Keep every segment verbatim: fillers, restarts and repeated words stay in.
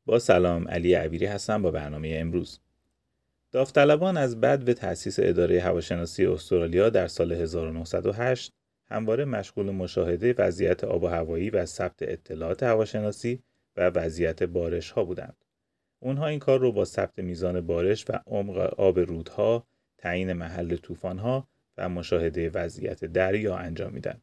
با سلام، علی عبیری هستم با برنامه امروز. داوطلبان از بدو تأسیس اداره هواشناسی استرالیا در سال هزار و نهصد و هشت همواره مشغول مشاهده وضعیت آب و هوایی و ثبت اطلاعات هواشناسی و وضعیت بارش ها بودند. اونها این کار رو با ثبت میزان بارش و عمق آب رودها، تعیین محل طوفان‌ها و مشاهده وضعیت دریا انجام میدن.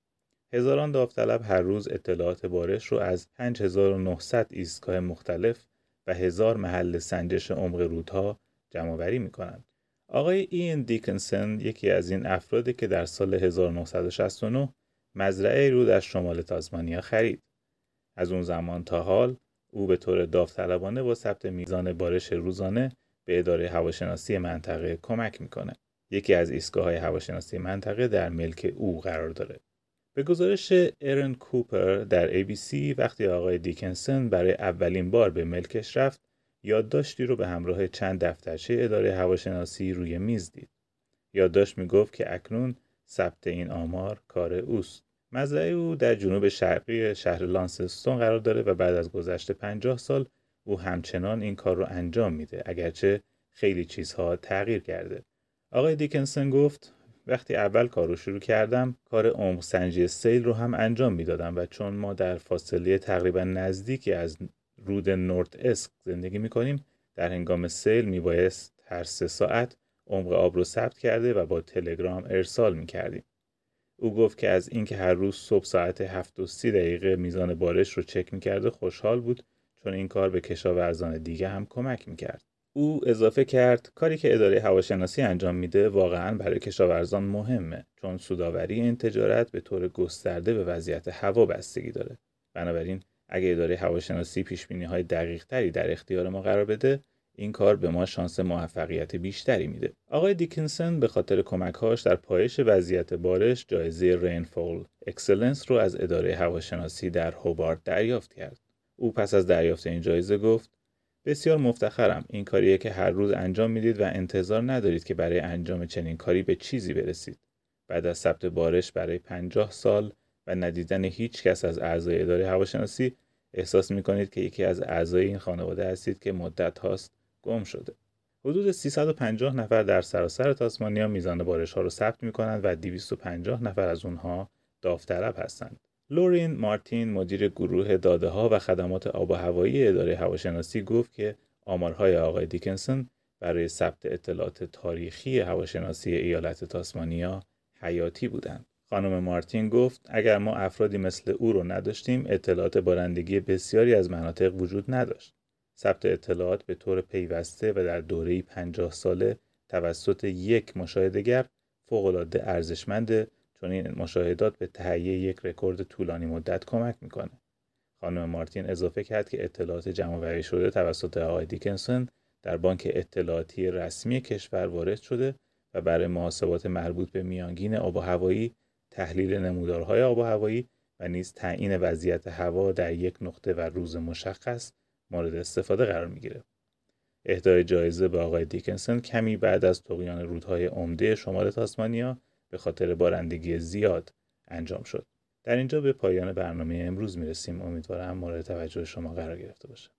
هزاران داوطلب هر روز اطلاعات بارش رو از پنج هزار و نهصد ایستگاه مختلف و هزار محل سنجش عمق رودها جمع‌آوری می‌کنند. آقای ایان دیکنسون یکی از این افرادی که در سال هزار و نهصد و شصت و نه مزرعه رو در شمال تاسمانیا خرید. از اون زمان تا حال او به طور داوطلبانه با ثبت میزان بارش روزانه به اداره هواشناسی منطقه کمک میکنه. یکی از ایستگاه‌های هواشناسی منطقه در ملک او قرار داره. به گزارش ارن کوپر در ای بی سی وقتی آقای دیکنسون برای اولین بار به ملکش رفت، یادداشتی رو به همراه چند دفترچه اداره هواشناسی روی میز دید. یادداشت میگفت که اکنون ثبت این آمار کار اوست. مزرعه او در جنوب شرقی شهر لانسستون قرار داره و بعد از گذشت پنجاه سال او همچنان این کار رو انجام میده، اگرچه خیلی چیزها تغییر کرده. آقای دیکنسون گفت وقتی اول کار رو شروع کردم کار عمق سنجی سیل رو هم انجام میدادم و چون ما در فاصله تقریبا نزدیکی از رود نورت اسک زندگی میکنیم، در هنگام سیل میبایست هر سه ساعت عمق آب رو ثبت کرده و با تلگرام ارسال میکردیم. او گفت که از اینکه هر روز صبح ساعت هفت و سی دقیقه میزان بارش رو چک میکرده خوشحال بود، چون این کار به کشاورزان دیگه هم کمک میکرد. او اضافه کرد کاری که اداره هواشناسی انجام میده واقعاً برای کشاورزان مهمه، چون سودآوری این تجارت به طور گسترده به وضعیت هوا بستگی داره. بنابراین اگه اداره هواشناسی پیشبینی‌های دقیق‌تری در اختیار ما قرار بده، این کار به ما شانس موفقیت بیشتری میده. آقای دیکنسون به خاطر کمک‌هاش در پایش وضعیت بارش جایزه رینفال اکسلنس رو از اداره هواشناسی در هوبارت دریافت کرد. او پس از دریافت این جایزه گفت بسیار مفتخرم. این کاریه که هر روز انجام میدید و انتظار ندارید که برای انجام چنین کاری به چیزی برسید. بعد از ثبت بارش برای پنجاه سال و ندیدن هیچ کس از اعضای اداره هواشناسی، احساس میکنید که یکی از اعضای این خانواده هستید که مدت هاست گم شده. حدود سیصد و پنجاه نفر در سراسر تاسمانیا میزان بارش ها رو ثبت میکنند و دویست و پنجاه نفر از اونها داوطلب هستند. لورین مارتین مدیر گروه داده ها و خدمات آب و هوایی اداره هواشناسی گفت که آمارهای آقای دیکنسون برای ثبت اطلاعات تاریخی هواشناسی ایالت تاسمانیا حیاتی بودند. خانم مارتین گفت اگر ما افرادی مثل او رو نداشتیم، اطلاعات بارندگی بسیاری از مناطق وجود نداشت. ثبت اطلاعات به طور پیوسته و در دوره پنجاه ساله توسط یک مشاهده‌گر فوق‌العاده ارزشمنده، چون این مشاهدات به تهیه یک رکورد طولانی مدت کمک میکنه. خانم مارتین اضافه کرد که اطلاعات جمع‌آوری شده توسط آقای دیکنسون در بانک اطلاعاتی رسمی کشور وارد شده و برای محاسبات مربوط به میانگین آب و هوایی، تحلیل نمودارهای آب و هوایی و نیز تعیین وضعیت هوا در یک نقطه و روز مشخص مورد استفاده قرار میگیره. اهدای جایزه به آقای دیکنسون کمی بعد از طغیان رودهای عمده شمال تاسمانیا به خاطر بارندگی زیاد انجام شد. در اینجا به پایان برنامه امروز میرسیم. امیدوارم مورد توجه شما قرار گرفته باشه.